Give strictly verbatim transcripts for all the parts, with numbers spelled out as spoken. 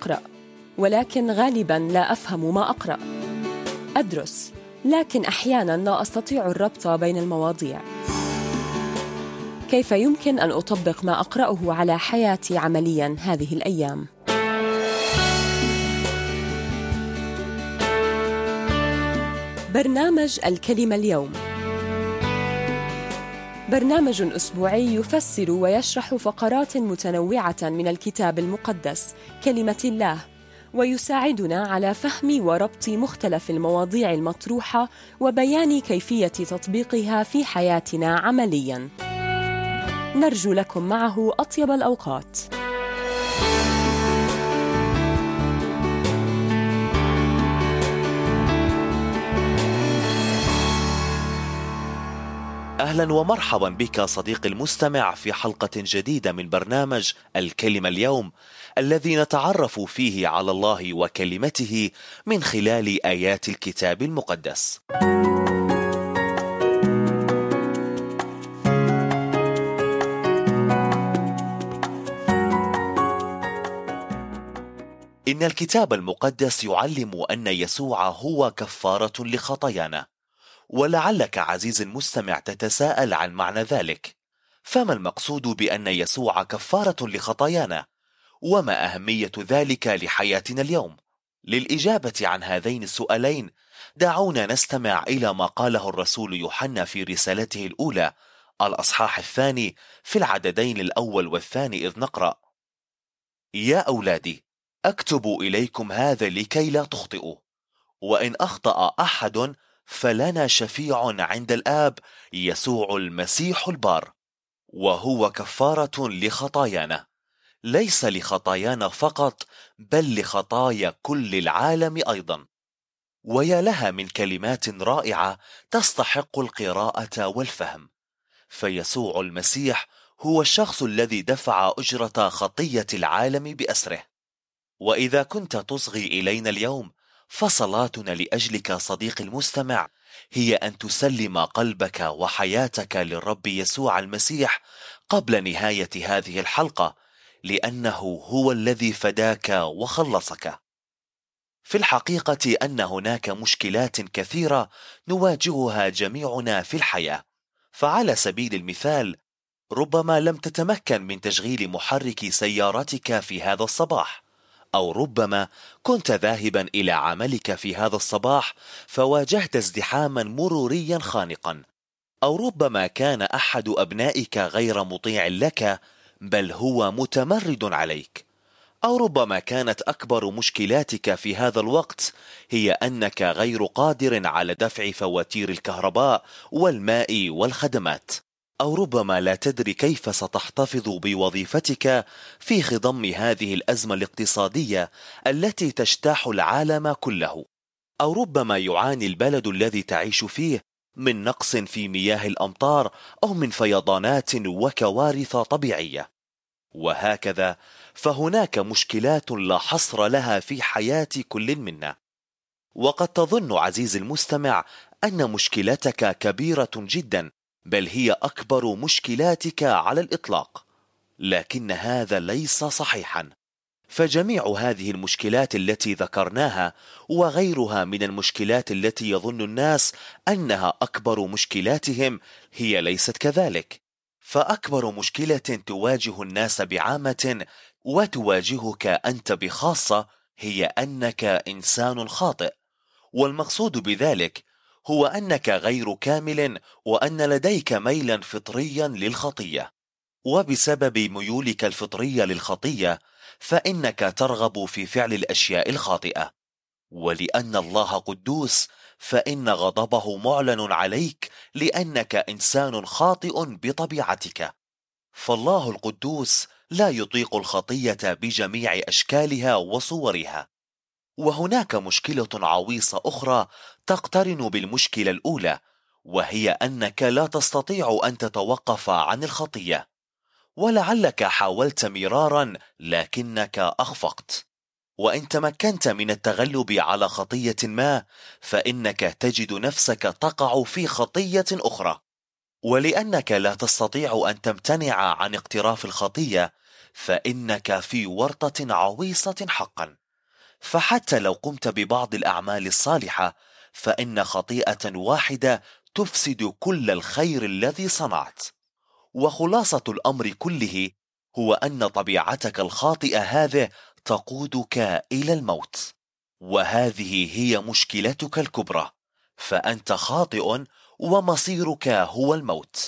أقرأ، ولكن غالباً لا أفهم ما أقرأ. أدرس، لكن أحياناً لا أستطيع الربط بين المواضيع. كيف يمكن أن أطبق ما أقرأه على حياتي عملياً هذه الأيام؟ برنامج الكلمة اليوم برنامج أسبوعي يفسر ويشرح فقرات متنوعة من الكتاب المقدس كلمة الله، ويساعدنا على فهم وربط مختلف المواضيع المطروحة وبيان كيفية تطبيقها في حياتنا عملياً. نرجو لكم معه أطيب الأوقات. أهلا ومرحبا بك صديقي المستمع في حلقة جديدة من برنامج الكلمة اليوم، الذي نتعرف فيه على الله وكلمته من خلال آيات الكتاب المقدس. إن الكتاب المقدس يعلم أن يسوع هو كفارة لخطايانا، ولعلك عزيزي المستمع تتساءل عن معنى ذلك. فما المقصود بأن يسوع كفارة لخطايانا؟ وما أهمية ذلك لحياتنا اليوم؟ للإجابة عن هذين السؤالين دعونا نستمع إلى ما قاله الرسول يوحنا في رسالته الأولى الأصحاح الثاني في العددين الأول والثاني، إذ نقرأ: يا أولادي، أكتب إليكم هذا لكي لا تخطئوا، وإن أخطأ أحد فلنا شفيع عند الآب، يسوع المسيح البار، وهو كفارة لخطايانا، ليس لخطايانا فقط بل لخطايا كل العالم أيضا. ويا لها من كلمات رائعة تستحق القراءة والفهم. فيسوع المسيح هو الشخص الذي دفع أجرة خطية العالم بأسره. وإذا كنت تصغي إلينا اليوم، فصلاتنا لأجلك صديقي المستمع هي أن تسلم قلبك وحياتك للرب يسوع المسيح قبل نهاية هذه الحلقة، لأنه هو الذي فداك وخلصك. في الحقيقة أن هناك مشكلات كثيرة نواجهها جميعنا في الحياة. فعلى سبيل المثال، ربما لم تتمكن من تشغيل محرك سيارتك في هذا الصباح، أو ربما كنت ذاهبا إلى عملك في هذا الصباح فواجهت ازدحاما مروريا خانقا، أو ربما كان أحد أبنائك غير مطيع لك بل هو متمرد عليك، أو ربما كانت أكبر مشكلاتك في هذا الوقت هي أنك غير قادر على دفع فواتير الكهرباء والماء والخدمات، أو ربما لا تدري كيف ستحتفظ بوظيفتك في خضم هذه الأزمة الاقتصادية التي تجتاح العالم كله، أو ربما يعاني البلد الذي تعيش فيه من نقص في مياه الأمطار أو من فيضانات وكوارث طبيعية، وهكذا. فهناك مشكلات لا حصر لها في حياة كل منا. وقد تظن عزيزي المستمع أن مشكلتك كبيرة جدا، بل هي أكبر مشكلاتك على الإطلاق، لكن هذا ليس صحيحا. فجميع هذه المشكلات التي ذكرناها وغيرها من المشكلات التي يظن الناس أنها أكبر مشكلاتهم هي ليست كذلك. فأكبر مشكلة تواجه الناس بعامة وتواجهك أنت بخاصة هي أنك إنسان خاطئ، والمقصود بذلك هو أنك غير كامل، وأن لديك ميلا فطريا للخطية، وبسبب ميولك الفطرية للخطية فإنك ترغب في فعل الأشياء الخاطئة. ولأن الله قدوس فإن غضبه معلن عليك، لأنك إنسان خاطئ بطبيعتك. فالله القدوس لا يطيق الخطية بجميع أشكالها وصورها. وهناك مشكلة عويصة أخرى تقترن بالمشكلة الأولى، وهي أنك لا تستطيع أن تتوقف عن الخطية، ولعلك حاولت مرارا لكنك أخفقت. وإن تمكنت من التغلب على خطية ما فإنك تجد نفسك تقع في خطية أخرى. ولأنك لا تستطيع أن تمتنع عن اقتراف الخطية فإنك في ورطة عويصة حقا. فحتى لو قمت ببعض الأعمال الصالحة فإن خطيئة واحدة تفسد كل الخير الذي صنعت. وخلاصة الأمر كله هو أن طبيعتك الخاطئة هذه تقودك إلى الموت، وهذه هي مشكلتك الكبرى، فأنت خاطئ ومصيرك هو الموت.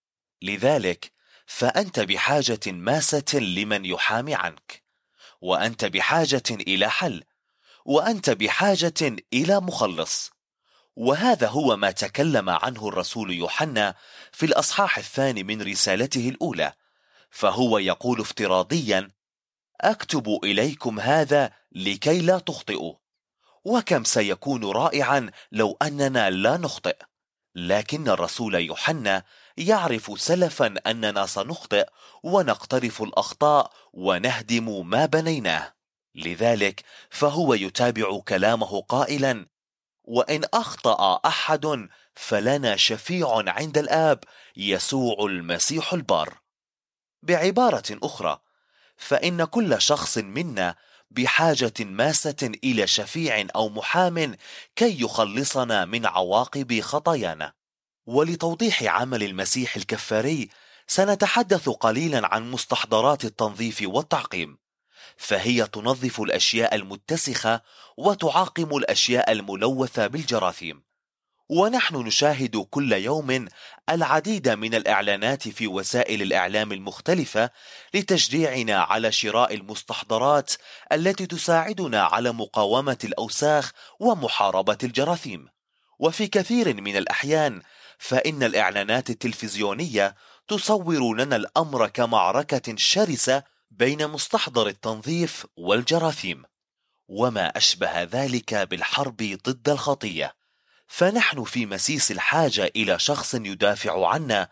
لذلك فأنت بحاجة ماسة لمن يحامي عنك، وأنت بحاجة إلى حل، وأنت بحاجة إلى مخلص. وهذا هو ما تكلم عنه الرسول يوحنا في الأصحاح الثاني من رسالته الأولى، فهو يقول افتراضيا: أكتب إليكم هذا لكي لا تخطئوا. وكم سيكون رائعا لو أننا لا نخطئ، لكن الرسول يوحنا يعرف سلفا أننا سنخطئ ونقترف الأخطاء ونهدم ما بنيناه. لذلك فهو يتابع كلامه قائلا: وإن أخطأ أحد فلنا شفيع عند الآب، يسوع المسيح البار. بعبارة أخرى، فإن كل شخص منا بحاجة ماسة إلى شفيع أو محام كي يخلصنا من عواقب خطايانا. ولتوضيح عمل المسيح الكفاري سنتحدث قليلا عن مستحضرات التنظيف والتعقيم، فهي تنظف الأشياء المتسخة وتعاقم الأشياء الملوثة بالجراثيم. ونحن نشاهد كل يوم العديد من الإعلانات في وسائل الإعلام المختلفة لتشجيعنا على شراء المستحضرات التي تساعدنا على مقاومة الأوساخ ومحاربة الجراثيم. وفي كثير من الأحيان فإن الإعلانات التلفزيونية تصور لنا الأمر كمعركة شرسة بين مستحضر التنظيف والجراثيم، وما أشبه ذلك بالحرب ضد الخطية. فنحن في مسيس الحاجة إلى شخص يدافع عنا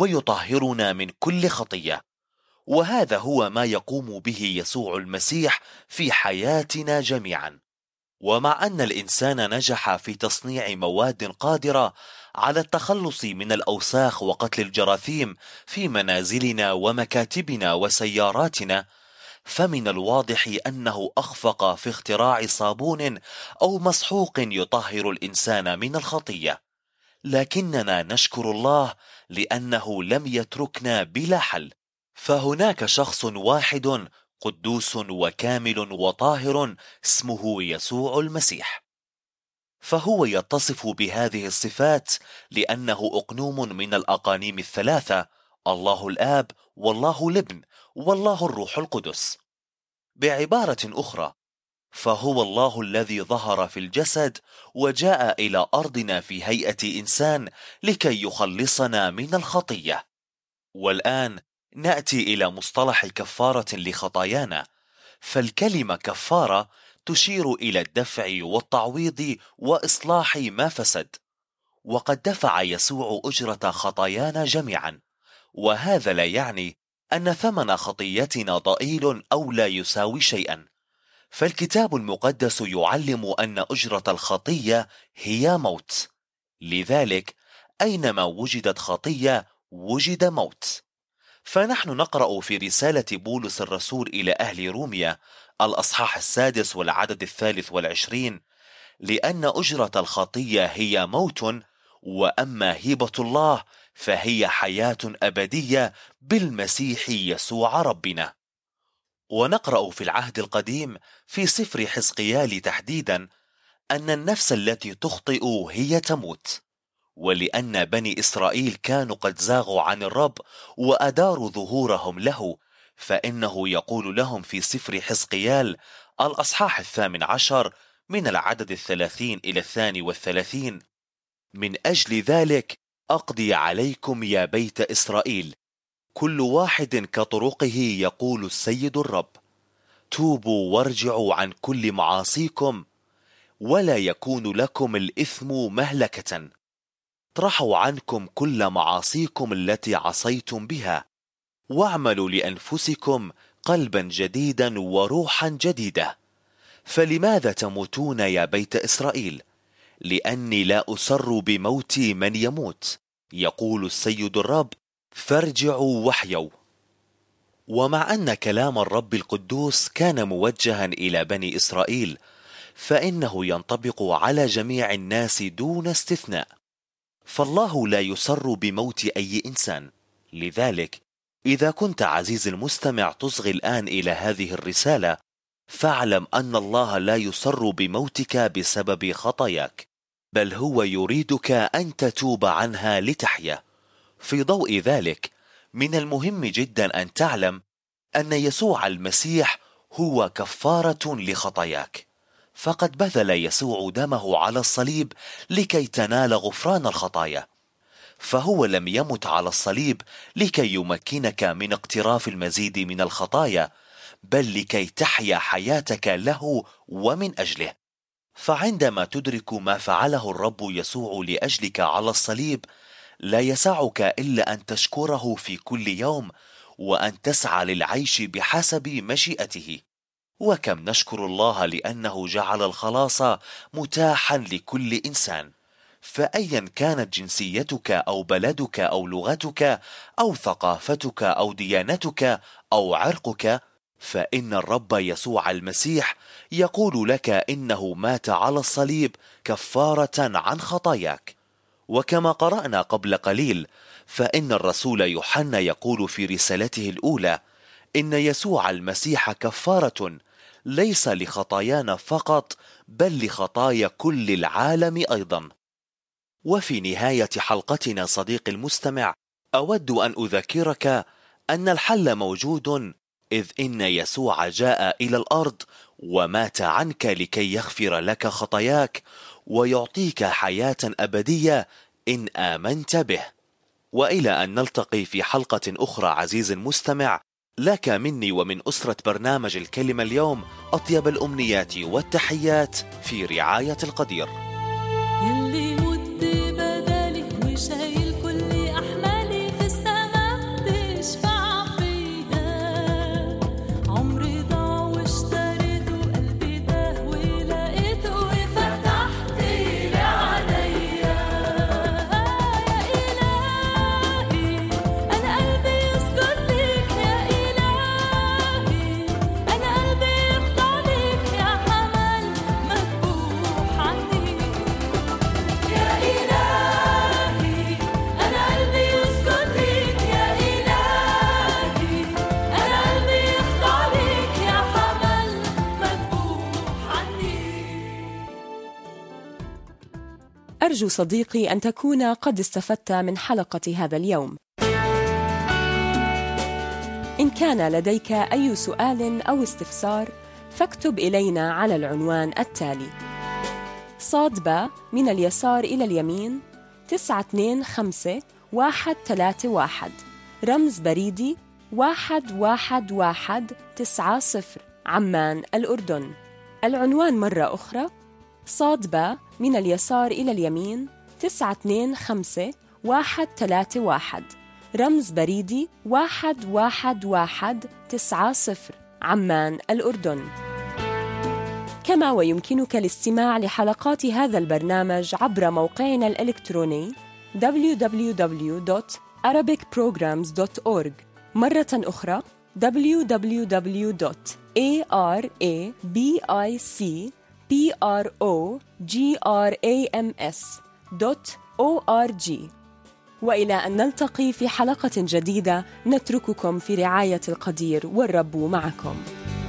ويطهرنا من كل خطية، وهذا هو ما يقوم به يسوع المسيح في حياتنا جميعا. ومع أن الإنسان نجح في تصنيع مواد قادرة على التخلص من الأوساخ وقتل الجراثيم في منازلنا ومكاتبنا وسياراتنا، فمن الواضح أنه أخفق في اختراع صابون أو مسحوق يطهر الإنسان من الخطية. لكننا نشكر الله لأنه لم يتركنا بلا حل، فهناك شخص واحد قدوس وكامل وطاهر اسمه يسوع المسيح، فهو يتصف بهذه الصفات لأنه أقنوم من الأقانيم الثلاثة: الله الآب والله الابن والله الروح القدس. بعبارة أخرى، فهو الله الذي ظهر في الجسد وجاء إلى أرضنا في هيئة إنسان لكي يخلصنا من الخطية. والآن نأتي إلى مصطلح كفارة لخطايانا، فالكلمة كفارة تشير إلى الدفع والتعويض وإصلاح ما فسد، وقد دفع يسوع أجرة خطايانا جميعا. وهذا لا يعني أن ثمن خطيتنا ضئيل أو لا يساوي شيئا، فالكتاب المقدس يعلم أن أجرة الخطية هي موت. لذلك أينما وجدت خطية وجد موت. فنحن نقرأ في رسالة بولس الرسول إلى أهل روميا الأصحاح السادس والعدد الثالث والعشرين: لأن أجرة الخطية هي موت، وأما هبة الله فهي حياة أبدية بالمسيح يسوع ربنا. ونقرأ في العهد القديم في سفر حزقيال تحديدا أن النفس التي تخطئ هي تموت، ولأن بني إسرائيل كانوا قد زاغوا عن الرب وأداروا ظهورهم له، فإنه يقول لهم في سفر حزقيال الأصحاح الثامن عشر من العدد الثلاثين إلى الثاني والثلاثين: من أجل ذلك أقضي عليكم يا بيت إسرائيل كل واحد كطرقه يقول السيد الرب، توبوا وارجعوا عن كل معاصيكم ولا يكون لكم الإثم مهلكة. اطرحوا عنكم كل معاصيكم التي عصيتم بها، واعملوا لأنفسكم قلبا جديدا وروحا جديدة. فلماذا تموتون يا بيت إسرائيل؟ لأني لا أسر بموت من يموت، يقول السيد الرب، فارجعوا وحيوا. ومع أن كلام الرب القدوس كان موجها إلى بني إسرائيل، فإنه ينطبق على جميع الناس دون استثناء، فالله لا يسر بموت أي إنسان. لذلك إذا كنت عزيز المستمع تصغي الآن إلى هذه الرسالة، فاعلم أن الله لا يسر بموتك بسبب خطاياك، بل هو يريدك أن تتوب عنها لتحيا. في ضوء ذلك من المهم جدا أن تعلم أن يسوع المسيح هو كفارة لخطاياك، فقد بذل يسوع دمه على الصليب لكي تنال غفران الخطايا، فهو لم يمت على الصليب لكي يمكنك من اقتراف المزيد من الخطايا، بل لكي تحيا حياتك له ومن أجله. فعندما تدرك ما فعله الرب يسوع لأجلك على الصليب، لا يسعك إلا أن تشكره في كل يوم وأن تسعى للعيش بحسب مشيئته. وكم نشكر الله لأنه جعل الخلاص متاحا لكل إنسان، فأيا كانت جنسيتك أو بلدك أو لغتك أو ثقافتك أو ديانتك أو عرقك، فإن الرب يسوع المسيح يقول لك إنه مات على الصليب كفارة عن خطاياك. وكما قرأنا قبل قليل، فإن الرسول يوحنا يقول في رسالته الأولى إن يسوع المسيح كفارة ليس لخطايانا فقط، بل لخطايا كل العالم أيضا. وفي نهاية حلقتنا صديقي المستمع، أود أن أذكرك أن الحل موجود، إذ إن يسوع جاء إلى الأرض ومات عنك لكي يغفر لك خطاياك ويعطيك حياة أبدية إن آمنت به. وإلى أن نلتقي في حلقة أخرى عزيز المستمع، لك مني ومن أسرة برنامج الكلمة اليوم أطيب الأمنيات والتحيات في رعاية القدير. يلي مت بدالي وشايل كل أحمالي في السماء تشفع فيها، عمري ضاع واشتريته قلبي ده ولقيته وفتحت لي عليا. يا إلهي أنا قلبي يسجد ليك، يا إلهي أنا قلبي يخضع ليك، يا حمل مذبوح عني. يا إلهي أنا قلبي يسجد ليك، يا إلهي أنا قلبي يخضع ليك، يا حمل مذبوح عني. أرجو صديقي أن تكون قد استفدت من حلقة هذا اليوم. إن كان لديك أي سؤال أو استفسار، فاكتب إلينا على العنوان التالي: صاد باء من اليسار إلى اليمين تسعة اثنين خمسة واحد ثلاثة واحد، رمز بريدي واحد واحد واحد تسعة صفر، عمان الأردن. العنوان مرة أخرى: صاد باء من اليسار إلى اليمين تسعة اثنين خمسة واحد ثلاثة واحد، رمز بريدي واحد واحد واحد تسعة صفر، عمان الأردن. كما ويمكنك الاستماع لحلقات هذا البرنامج عبر موقعنا الإلكتروني دبليو دبليو دبليو دوت arabic programs دوت أورج، مرة أخرى دبليو دبليو دبليو دوت arabic programs دوت أورج. وإلى أن نلتقي في حلقة جديدة، نترككم في رعاية القدير والرب معكم.